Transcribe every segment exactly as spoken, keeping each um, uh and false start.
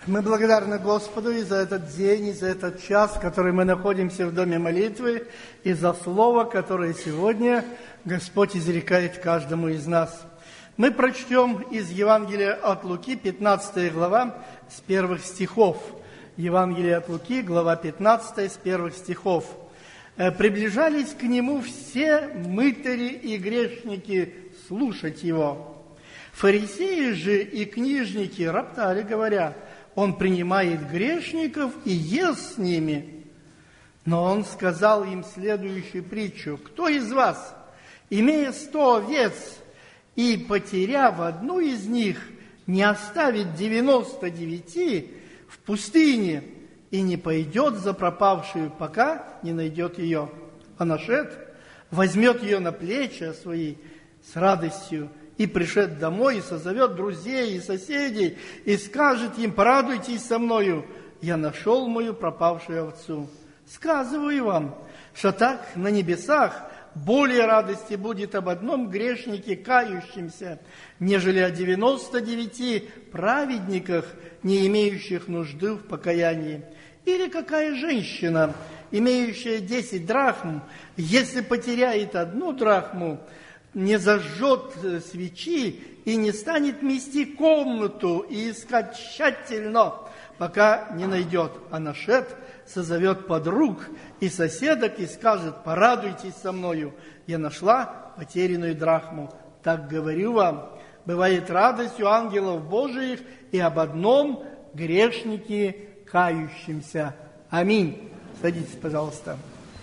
Мы благодарны Господу и за этот день, и за этот час, в который мы находимся в доме молитвы, и за слово, которое сегодня Господь изрекает каждому из нас. Мы прочтем из Евангелия от Луки, пятнадцатая глава, с первых стихов. Евангелие от Луки, глава пятнадцатая, с первых стихов. «Приближались к нему все мытари и грешники слушать его. Фарисеи же и книжники роптали, говоря: он принимает грешников и ест с ними. Но он сказал им следующую притчу: кто из вас, имея сто овец и потеряв одну из них, не оставит девяносто девяти в пустыне и не пойдет за пропавшую, пока не найдет ее? А нашед возьмет ее на плечи свои с радостью, и пришед домой, и созовет друзей и соседей, и скажет им: порадуйтесь со мною, я нашел мою пропавшую овцу. Сказываю вам, что так на небесах более радости будет об одном грешнике, кающемся, нежели о девяноста девяти праведниках, не имеющих нужды в покаянии. Или какая женщина, имеющая десять драхм, если потеряет одну драхму, не зажжет свечи и не станет мести комнату и искать тщательно, пока не найдет, а нашед созовет подруг и соседок и скажет: порадуйтесь со мною, я нашла потерянную драхму. Так говорю вам, бывает радость у ангелов Божиих и об одном грешнике кающемся. Аминь. Садитесь, пожалуйста.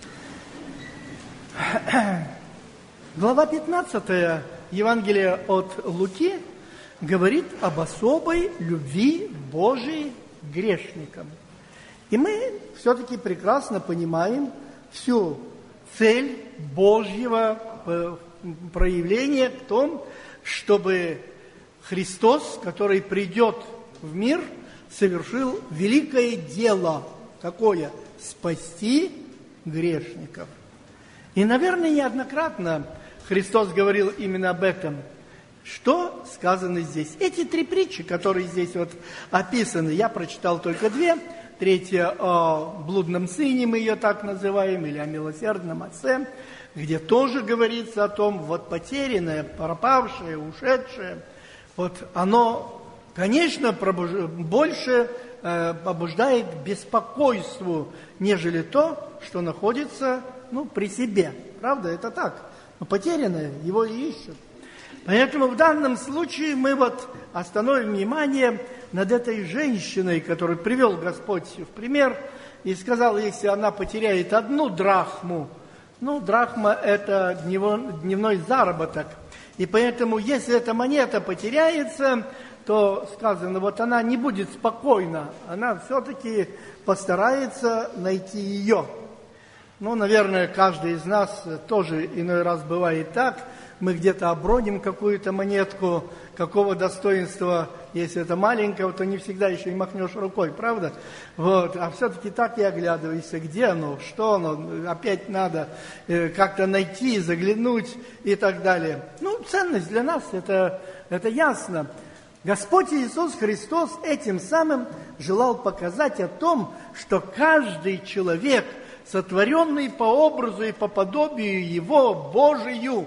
Глава пятнадцатая Евангелия от Луки говорит об особой любви Божией к грешникам. И мы все-таки прекрасно понимаем всю цель Божьего проявления в том, чтобы Христос, который придет в мир, совершил великое дело. Какое? Спасти грешников. И, наверное, неоднократно Христос говорил именно об этом. Что сказано здесь? Эти три притчи, которые здесь вот описаны, я прочитал только две. Третья о блудном сыне, мы ее так называем, или о милосердном отце, где тоже говорится о том, вот потерянное, пропавшее, ушедшее, вот оно, конечно, пробуж... больше э, побуждает к беспокойству, нежели то, что находится, ну, при себе. Правда, это так. Но потерянное, его и ищут. Поэтому в данном случае мы вот остановим внимание над этой женщиной, которую привел Господь в пример, и сказал, если она потеряет одну драхму, ну, драхма – это дневной заработок, и поэтому, если эта монета потеряется, то сказано, вот она не будет спокойна, она все-таки постарается найти ее. Ну, наверное, каждый из нас тоже иной раз бывает так. Мы где-то оброним какую-то монетку, какого достоинства, если это маленького, то не всегда еще и махнешь рукой, правда? Вот. А все-таки так и оглядываешься, где оно, что оно, опять надо э, как-то найти, заглянуть и так далее. Ну, ценность для нас, это, это ясно. Господь Иисус Христос этим самым желал показать о том, что каждый человек, сотворенный по образу и по подобию Его, Божию,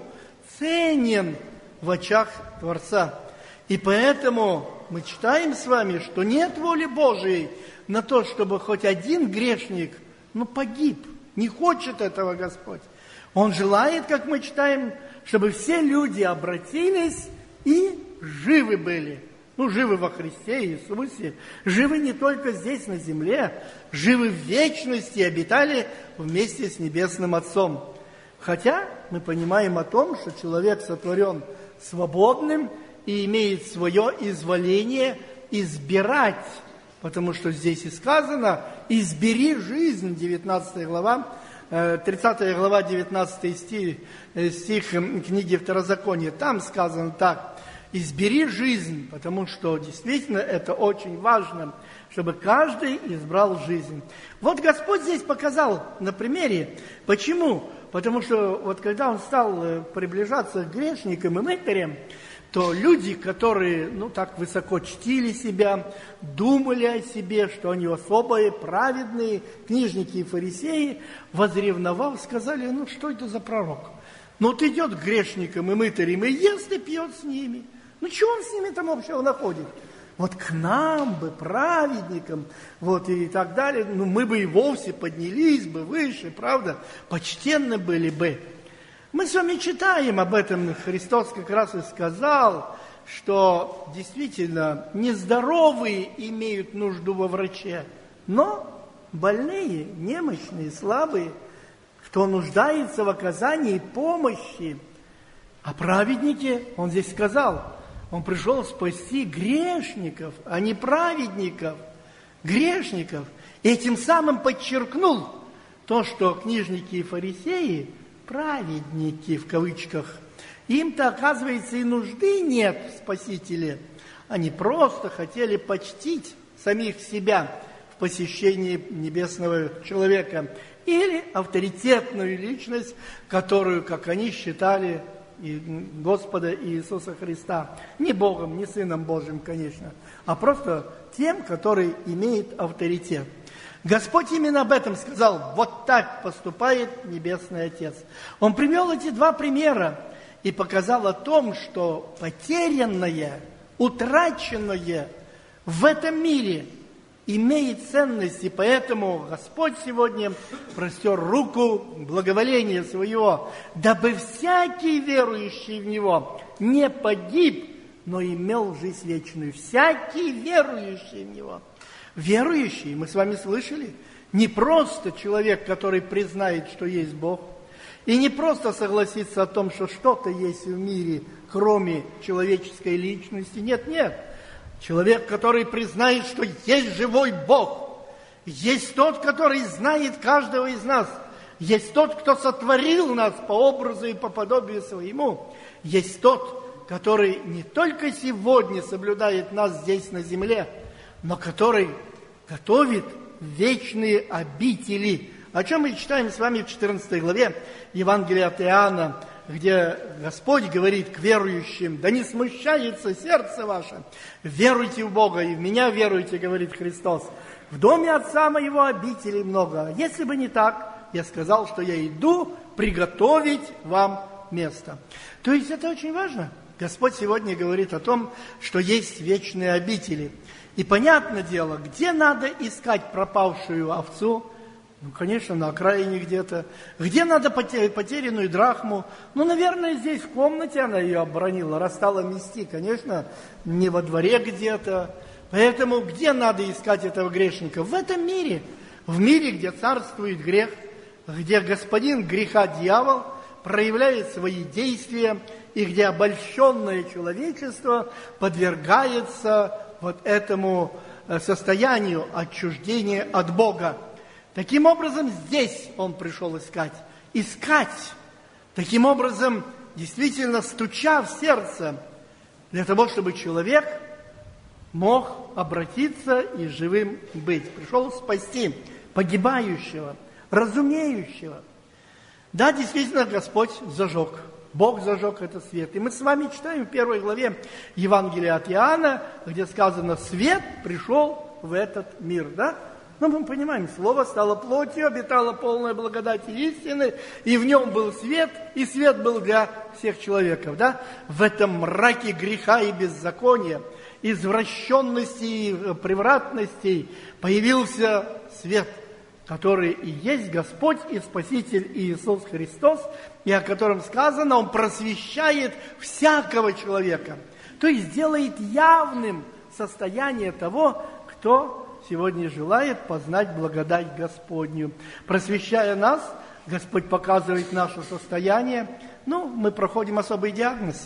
ценен в очах Творца. И поэтому мы читаем с вами, что нет воли Божией на то, чтобы хоть один грешник, ну, погиб. Не хочет этого Господь. Он желает, как мы читаем, чтобы все люди обратились и живы были. Ну, живы во Христе Иисусе, живы не только здесь, на земле, живы в вечности, обитали вместе с Небесным Отцом. Хотя мы понимаем о том, что человек сотворен свободным и имеет свое изволение избирать, потому что здесь и сказано «избери жизнь», девятнадцатая глава, тридцатая глава, девятнадцатый стих, стих книги Второзакония. Там сказано так: избери жизнь, потому что действительно это очень важно, чтобы каждый избрал жизнь. Вот Господь здесь показал на примере. Почему? Потому что вот когда Он стал приближаться к грешникам и мытарям, то люди, которые, ну, так высоко чтили себя, думали о себе, что они особые, праведные, книжники и фарисеи, возревновав, сказали: ну, что это за пророк? Ну, вот идет к грешникам и мытарям, и ест, и пьет с ними. Ну, чего он с ними там общего находит? Вот к нам бы, праведникам, вот и так далее, ну, мы бы и вовсе поднялись бы выше, правда, почтенны были бы. Мы с вами читаем об этом, Христос как раз и сказал, что действительно нездоровые имеют нужду во враче, но больные, немощные, слабые, кто нуждается в оказании помощи. А праведники, он здесь сказал, он пришел спасти грешников, а не праведников, грешников. И этим самым подчеркнул то, что книжники и фарисеи, праведники в кавычках, им-то, оказывается, и нужды нет в Спасителе. Они просто хотели почтить самих себя в посещении небесного человека или авторитетную личность, которую, как они считали, и Господа Иисуса Христа. Не Богом, не Сыном Божьим, конечно, а просто тем, который имеет авторитет. Господь именно об этом сказал: вот так поступает Небесный Отец. Он привел эти два примера и показал о том, что потерянное, утраченное в этом мире имеет ценность, и поэтому Господь сегодня простер руку благоволения своего, дабы всякий верующий в Него не погиб, но имел жизнь вечную. Всякий верующий в Него. Верующий, мы с вами слышали, не просто человек, который признает, что есть Бог, и не просто согласится о том, что что-то есть в мире, кроме человеческой личности. Нет, нет. Человек, который признает, что есть живой Бог, есть тот, который знает каждого из нас, есть тот, кто сотворил нас по образу и по подобию своему, есть тот, который не только сегодня соблюдает нас здесь на земле, но который готовит вечные обители. О чем мы читаем с вами в четырнадцатой главе Евангелия от Иоанна, где Господь говорит к верующим: да не смущается сердце ваше, веруйте в Бога, и в меня веруйте, говорит Христос. В доме Отца моего обителей много. Если бы не так, я сказал, что я иду приготовить вам место. То есть это очень важно. Господь сегодня говорит о том, что есть вечные обители. И понятное дело, где надо искать пропавшую овцу? Ну, конечно, на окраине где-то. Где надо потерянную драхму? Ну, наверное, здесь в комнате она ее обронила, раз стала мести. Конечно, не во дворе где-то. Поэтому где надо искать этого грешника? В этом мире. В мире, где царствует грех, где господин греха дьявол проявляет свои действия, и где обольщенное человечество подвергается вот этому состоянию отчуждения от Бога. Таким образом, здесь он пришел искать. Искать. Таким образом, действительно стуча в сердце, для того, чтобы человек мог обратиться и живым быть. Пришел спасти погибающего, разумеющего. Да, действительно, Господь зажег. Бог зажег этот свет. И мы с вами читаем в первой главе Евангелия от Иоанна, где сказано: свет пришел в этот мир. Да? Но мы понимаем, Слово стало плотью, обитало полная благодать и истины, и в нем был свет, и свет был для всех человеков. Да? В этом мраке греха и беззакония, извращенностей и превратностей появился свет, который и есть Господь и Спаситель Иисус Христос, и о котором сказано: Он просвещает всякого человека. То есть делает явным состояние того, кто сегодня желает познать благодать Господню. Просвещая нас, Господь показывает наше состояние. Ну, мы проходим особый диагноз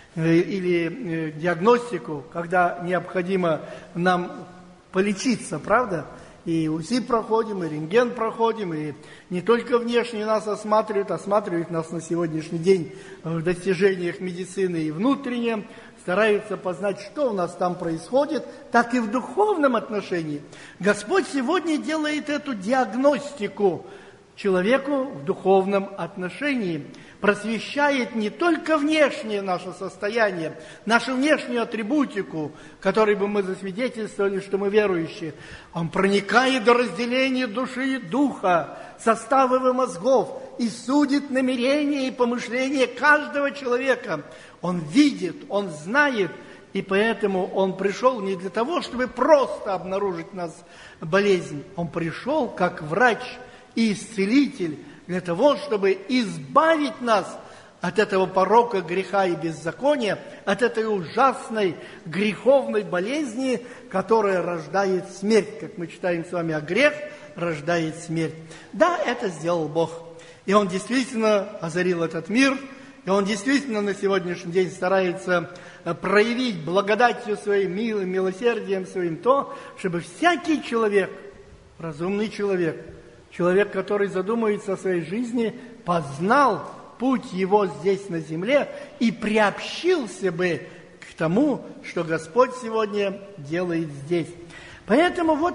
или диагностику, когда необходимо нам полечиться, правда? И УЗИ проходим, и рентген проходим, и не только внешне нас осматривают, осматривают нас на сегодняшний день в достижениях медицины и внутренне, стараются познать, что у нас там происходит, так и в духовном отношении. Господь сегодня делает эту диагностику человеку в духовном отношении, просвещает не только внешнее наше состояние, нашу внешнюю атрибутику, которой бы мы засвидетельствовали, что мы верующие. Он проникает до разделения души и духа, составов и мозгов, и судит намерения и помышления каждого человека. Он видит, он знает, и поэтому он пришел не для того, чтобы просто обнаружить в нас болезнь. Он пришел как врач и исцелитель, для того, чтобы избавить нас от этого порока, греха и беззакония, от этой ужасной греховной болезни, которая рождает смерть. Как мы читаем с вами, а грех рождает смерть. Да, это сделал Бог. И Он действительно озарил этот мир, и Он действительно на сегодняшний день старается проявить благодатью своим, милым милосердием своим то, чтобы всякий человек, разумный человек, человек, который задумается о своей жизни, познал путь его здесь на земле и приобщился бы к тому, что Господь сегодня делает здесь. Поэтому вот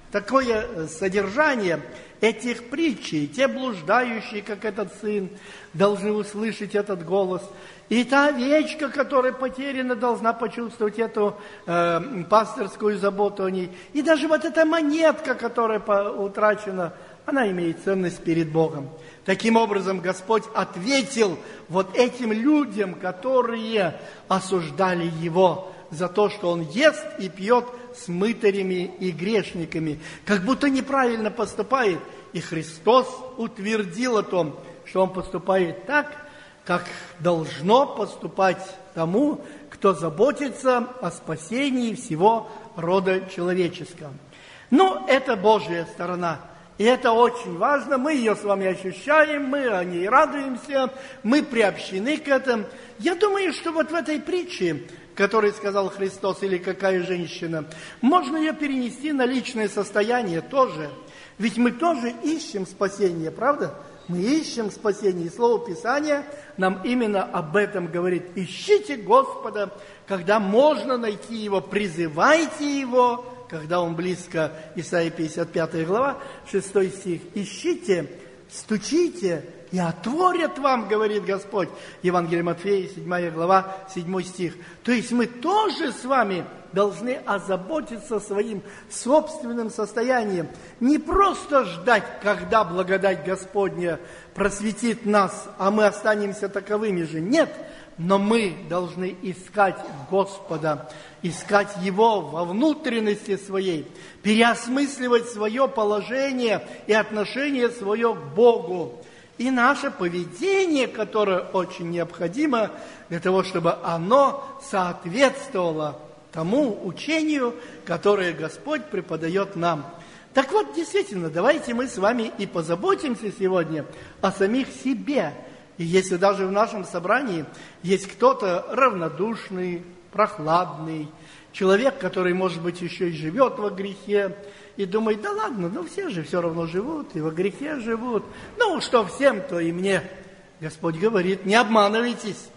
такое содержание этих притчей. Те блуждающие, как этот сын, должны услышать этот голос. И та овечка, которая потеряна, должна почувствовать эту э, пастырскую заботу о ней. И даже вот эта монетка, которая утрачена, она имеет ценность перед Богом. Таким образом, Господь ответил вот этим людям, которые осуждали Его за то, что Он ест и пьет с мытарями и грешниками, как будто неправильно поступает. И Христос утвердил о том, что Он поступает так, как должно поступать тому, кто заботится о спасении всего рода человеческого. Но это Божья сторона. И это очень важно, мы ее с вами ощущаем, мы о ней радуемся, мы приобщены к этому. Я думаю, что вот в этой притче, которую сказал Христос, или какая женщина, можно ее перенести на личное состояние тоже. Ведь мы тоже ищем спасение, правда? Мы ищем спасение, и Слово Писания нам именно об этом говорит. Ищите Господа, когда можно найти Его, призывайте Его, когда Он близко. Исайя пятьдесят пятая глава, шестой стих. Ищите, стучите, и отворят вам, говорит Господь. Евангелие Матфея, седьмая глава, седьмой стих. То есть мы тоже с вами должны озаботиться своим собственным состоянием. Не просто ждать, когда благодать Господня просветит нас, а мы останемся таковыми же. Нет, но мы должны искать Господа, искать Его во внутренности своей, переосмысливать свое положение и отношение свое к Богу. И наше поведение, которое очень необходимо для того, чтобы оно соответствовало тому учению, которое Господь преподает нам. Так вот, действительно, давайте мы с вами и позаботимся сегодня о самих себе. И если даже в нашем собрании есть кто-то равнодушный, прохладный, человек, который, может быть, еще и живет во грехе, и думает, да ладно, ну все же все равно живут, и во грехе живут. Ну, что всем, то и мне. Господь говорит, не обманывайтесь,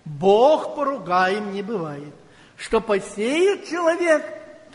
Бог поругаем не бывает. Что посеет человек,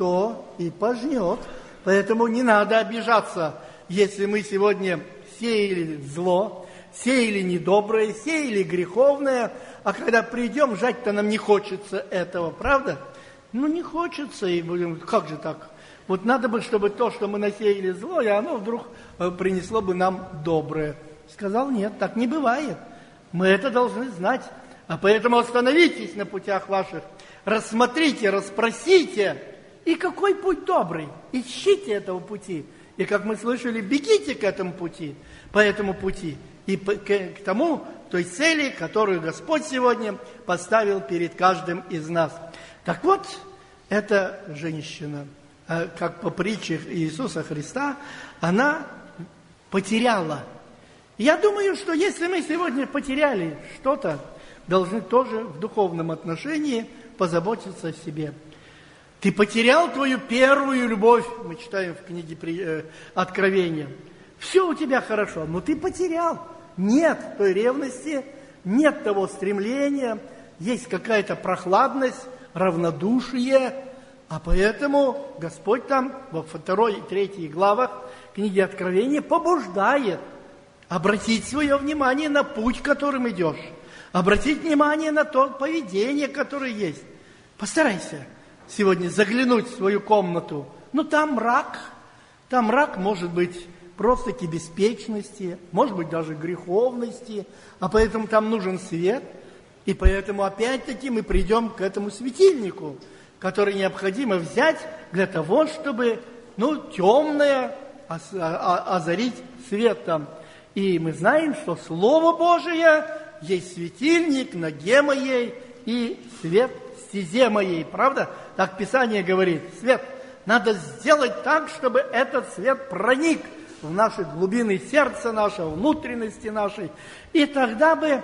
то и пожнет. Поэтому не надо обижаться, если мы сегодня сеяли зло, сеяли недоброе, сеяли греховное, а когда придем, жать-то нам не хочется этого, правда? Ну, не хочется, и будем, как же так? Вот надо бы, чтобы то, что мы насеяли злое, оно вдруг принесло бы нам доброе. Сказал, нет, так не бывает. Мы это должны знать. А поэтому остановитесь на путях ваших, рассмотрите, расспросите, и какой путь добрый. Ищите этого пути. И, как мы слышали, бегите к этому пути, по этому пути, и к тому, той цели, которую Господь сегодня поставил перед каждым из нас. Так вот, эта женщина, как по притче Иисуса Христа, она потеряла. Я думаю, что если мы сегодня потеряли что-то, должны тоже в духовном отношении позаботиться о себе. Ты потерял твою первую любовь, мы читаем в книге Откровения. Все у тебя хорошо, но ты потерял. Нет той ревности, нет того стремления, есть какая-то прохладность, равнодушие. А поэтому Господь там во второй и третьей главах книги Откровения побуждает обратить свое внимание на путь, которым идешь, обратить внимание на то поведение, которое есть. Постарайся сегодня заглянуть в свою комнату. Ну, там мрак, там мрак может быть просто-таки беспечности, может быть даже греховности, а поэтому там нужен свет. И поэтому опять-таки мы придем к этому светильнику, который необходимо взять для того, чтобы, ну, темное озарить светом. И мы знаем, что Слово Божие есть светильник ноге моей и свет стезе моей. Правда? Так Писание говорит. Свет. Надо сделать так, чтобы этот свет проник в наши глубины сердца нашего, внутренности нашей. И тогда бы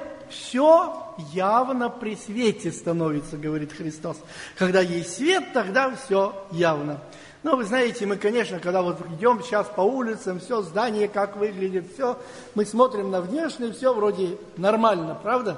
все явно при свете становится, говорит Христос. Когда есть свет, тогда все явно. Ну, вы знаете, мы, конечно, когда вот идем сейчас по улицам, все, здание как выглядит, все, мы смотрим на внешнее, все вроде нормально, правда?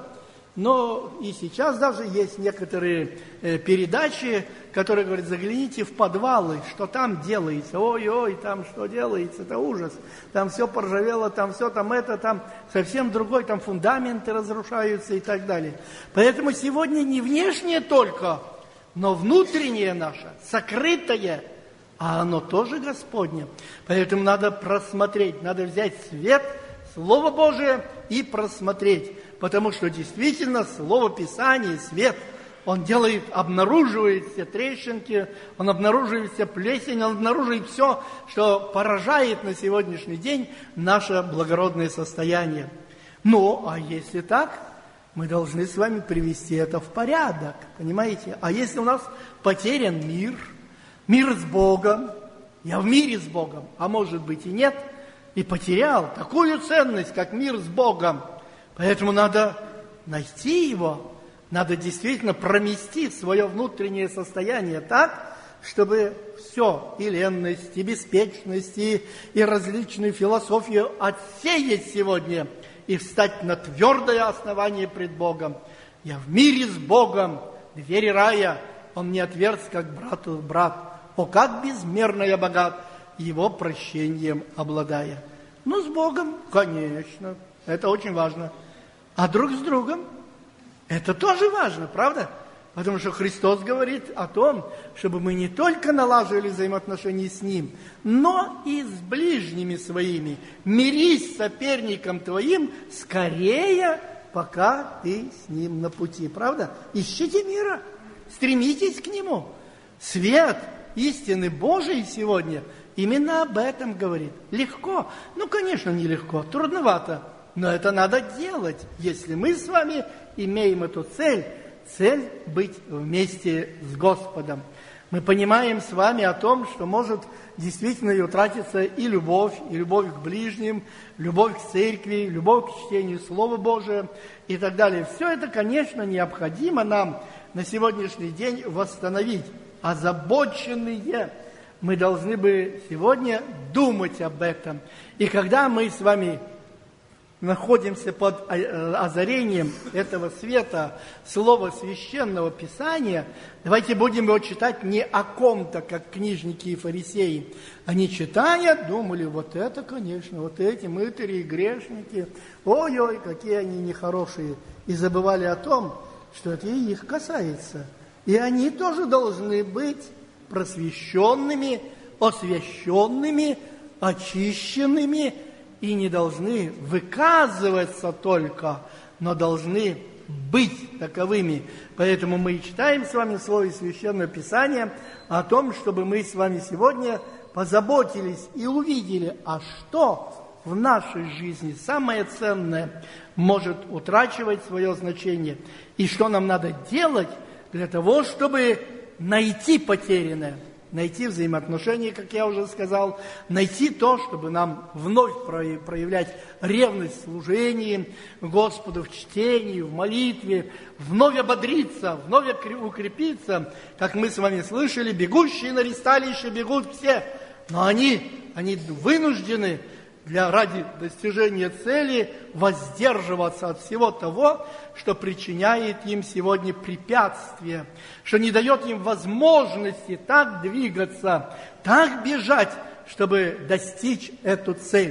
Но и сейчас даже есть некоторые э, передачи, которые говорят, загляните в подвалы, что там делается. Ой-ой, там что делается, это ужас. Там все поржавело, там все, там это, там совсем другой, там фундаменты разрушаются и так далее. Поэтому сегодня не внешнее только, но внутреннее наше, сокрытое, а оно тоже Господне. Поэтому надо просмотреть, надо взять свет, Слово Божие и просмотреть. Потому что действительно Слово Писания, свет, он делает, обнаруживает все трещинки, он обнаруживает все плесень, он обнаруживает все, что поражает на сегодняшний день наше благородное состояние. Ну, а если так, мы должны с вами привести это в порядок, понимаете? А если у нас потерян мир, мир с Богом, я в мире с Богом, а может быть и нет, и потерял такую ценность, как мир с Богом, поэтому надо найти его, надо действительно промести свое внутреннее состояние так, чтобы все, и ленность, и беспечность, и, и различную философию отсеять сегодня и встать на твердое основание пред Богом. Я в мире с Богом, двери рая, он мне отверз, как брату брат. О, как безмерно я богат, его прощением обладая. Ну, с Богом, конечно, это очень важно. А друг с другом, это тоже важно, правда? Потому что Христос говорит о том, чтобы мы не только налаживали взаимоотношения с Ним, но и с ближними своими. Мирись с соперником твоим скорее, пока ты с ним на пути, правда? Ищите мира, стремитесь к нему. Свет истины Божией сегодня именно об этом говорит. Легко? Ну, конечно, нелегко, трудновато. Но это надо делать, если мы с вами имеем эту цель, цель быть вместе с Господом. Мы понимаем с вами о том, что может действительно и утратиться и любовь, и любовь к ближним, любовь к церкви, любовь к чтению Слова Божия и так далее. Все это, конечно, необходимо нам на сегодняшний день восстановить. Озабоченные мы должны бы сегодня думать об этом. И когда мы с вами находимся под озарением этого света, слова Священного Писания, давайте будем его читать не о ком-то, как книжники и фарисеи. Они, читая, думали, вот это, конечно, вот эти мытари и грешники, ой-ой, какие они нехорошие. И забывали о том, что это и их касается. И они тоже должны быть просвещенными, освященными, очищенными, и не должны выказываться только, но должны быть таковыми. Поэтому мы читаем с вами в Слове Священного Писания о том, чтобы мы с вами сегодня позаботились и увидели, а что в нашей жизни самое ценное может утрачивать свое значение, и что нам надо делать для того, чтобы найти потерянное. Найти взаимоотношения, как я уже сказал, найти то, чтобы нам вновь проявлять ревность в служении Господу, в чтении, в молитве, вновь ободриться, вновь укрепиться. Как мы с вами слышали, бегущие на ресталище бегут все, но они, они вынуждены для, ради достижения цели воздерживаться от всего того, что причиняет им сегодня препятствия, что не дает им возможности так двигаться, так бежать, чтобы достичь эту цель.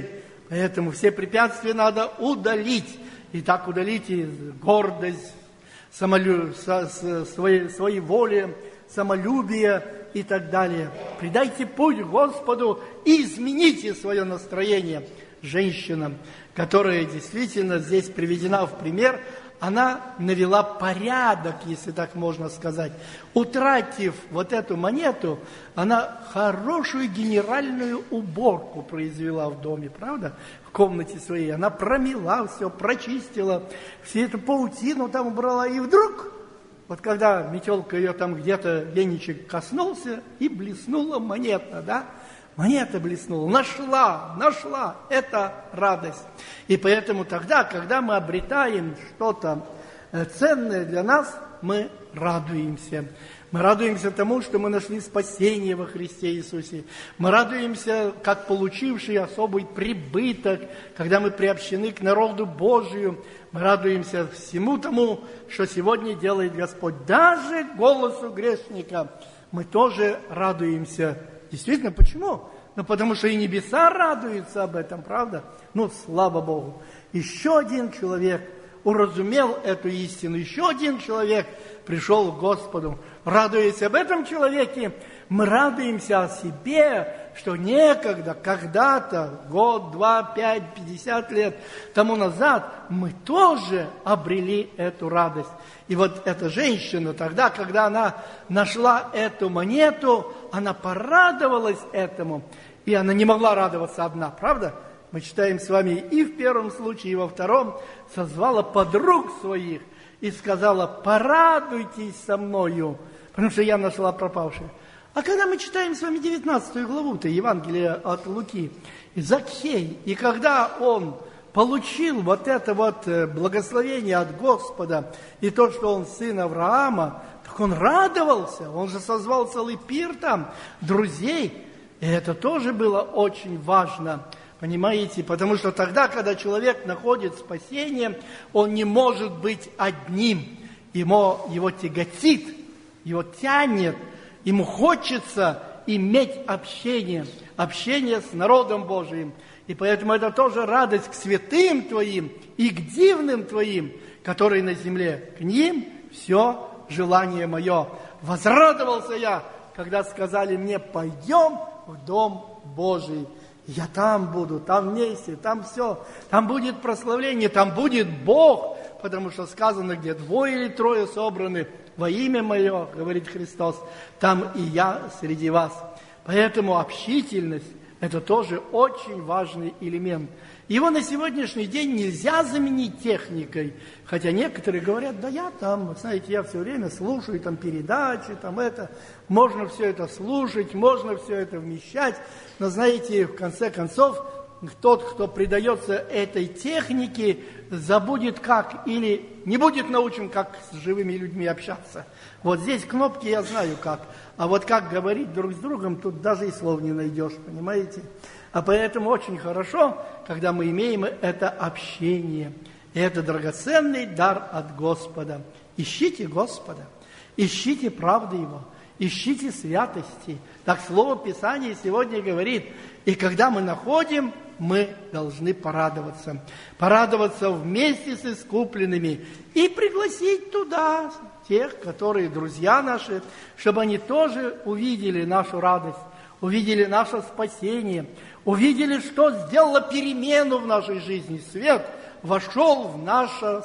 Поэтому все препятствия надо удалить. И так удалить и гордость, самолю... свои... свои воли, самолюбие и так далее. Придайте путь Господу и измените свое настроение. Женщина, которая действительно здесь приведена в пример, она навела порядок, если так можно сказать. Утратив вот эту монету, она хорошую генеральную уборку произвела в доме, правда? В комнате своей. Она промела все, прочистила, всю эту паутину там убрала. И вдруг, вот когда метелка ее там где-то, веничек коснулся, и блеснула монета, да? Монета блеснула, нашла, нашла, это радость. И поэтому тогда, когда мы обретаем что-то ценное для нас, мы радуемся. Мы радуемся тому, что мы нашли спасение во Христе Иисусе. Мы радуемся, как получивший особый прибыток, когда мы приобщены к народу Божию. Мы радуемся всему тому, что сегодня делает Господь. Даже голосу грешника мы тоже радуемся. Действительно, почему? Ну, потому что и небеса радуются об этом, правда? Ну, слава Богу. Еще один человек уразумел эту истину. Еще один человек пришел к Господу. Радуясь об этом человеке, мы радуемся о себе, что некогда, когда-то, год, два, пять, пятьдесят лет тому назад, мы тоже обрели эту радость. И вот эта женщина тогда, когда она нашла эту монету, она порадовалась этому. И она не могла радоваться одна, правда? Мы читаем с вами и в первом случае, и во втором. Созвала подруг своих и сказала: порадуйтесь со мною, потому что я нашла пропавшую. А когда мы читаем с вами девятнадцатую главу-то Евангелия от Луки, Закхей, и когда он получил вот это вот благословение от Господа, и то, что он сын Авраама, так он радовался, он же созвал целый пир там, друзей, и это тоже было очень важно, понимаете, потому что тогда, когда человек находит спасение, он не может быть одним, ему, его тяготит, его тянет, ему хочется иметь общение, общение с народом Божиим. И поэтому это тоже радость к святым Твоим и к дивным Твоим, которые на земле. К ним все желание мое. Возрадовался я, когда сказали мне: пойдем в Дом Божий. Я там буду, там вместе, там все. Там будет прославление, там будет Бог, потому что сказано, где двое или трое собраны во имя мое, говорит Христос, там и я среди вас. Поэтому общительность – это тоже очень важный элемент. Его на сегодняшний день нельзя заменить техникой. Хотя некоторые говорят: да я там, знаете, я все время слушаю там передачи, там это. Можно все это слушать, можно все это вмещать. Но знаете, в конце концов, тот, кто предается этой технике, забудет как или не будет научен, как с живыми людьми общаться. Вот здесь кнопки я знаю как. А вот как говорить друг с другом, тут даже и слов не найдешь, понимаете? А поэтому очень хорошо, когда мы имеем это общение. И это драгоценный дар от Господа. Ищите Господа, ищите правды Его, ищите святости. Так Слово Писания сегодня говорит. И когда мы находим, мы должны порадоваться. Порадоваться вместе с искупленными и пригласить туда тех, которые друзья наши, чтобы они тоже увидели нашу радость, увидели наше спасение, увидели, что сделало перемену в нашей жизни. Свет вошел в наше,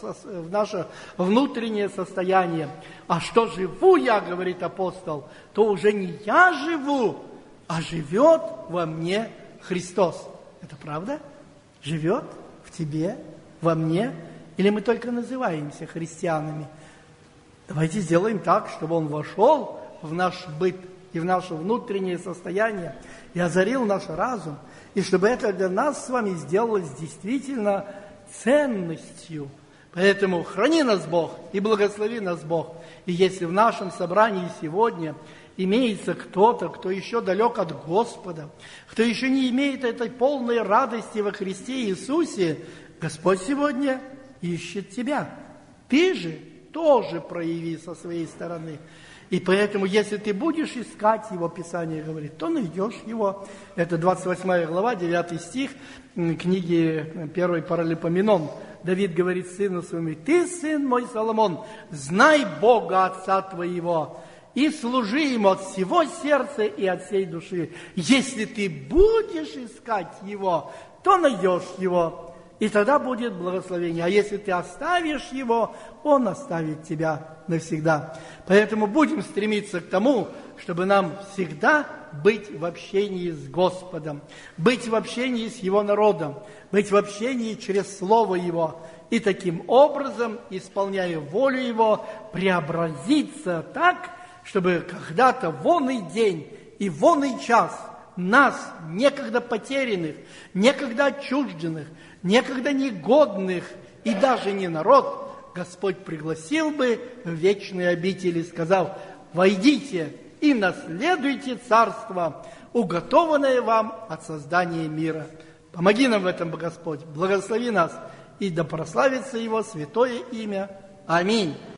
в наше внутреннее состояние. А что живу я, говорит апостол, то уже не я живу, а живет во мне Христос. Это правда? Живет в тебе, во мне? Или мы только называемся христианами? Давайте сделаем так, чтобы Он вошел в наш быт и в наше внутреннее состояние, и озарил наш разум, и чтобы это для нас с вами сделалось действительно ценностью. Поэтому храни нас Бог и благослови нас Бог. И если в нашем собрании сегодня имеется кто-то, кто еще далек от Господа, кто еще не имеет этой полной радости во Христе Иисусе, Господь сегодня ищет тебя. Ты же тоже прояви со своей стороны. И поэтому, если ты будешь искать его, Писание говорит, то найдешь его. Это двадцать восьмая глава, девятый стих книги первой Паралипоменон. Давид говорит сыну своему: «Ты, сын мой Соломон, знай Бога Отца твоего, и служи Ему от всего сердца и от всей души. Если ты будешь искать Его, то найдешь Его, и тогда будет благословение. А если ты оставишь Его, Он оставит тебя навсегда». Поэтому будем стремиться к тому, чтобы нам всегда быть в общении с Господом, быть в общении с Его народом, быть в общении через Слово Его, и таким образом, исполняя волю Его, преобразиться так, чтобы когда-то вонный день и вонный час нас, некогда потерянных, некогда отчужденных, некогда негодных и даже не народ, Господь пригласил бы в вечные обители, сказав: «Войдите и наследуйте царство, уготованное вам от создания мира». Помоги нам в этом, Господь, благослови нас, и да прославится Его святое имя. Аминь.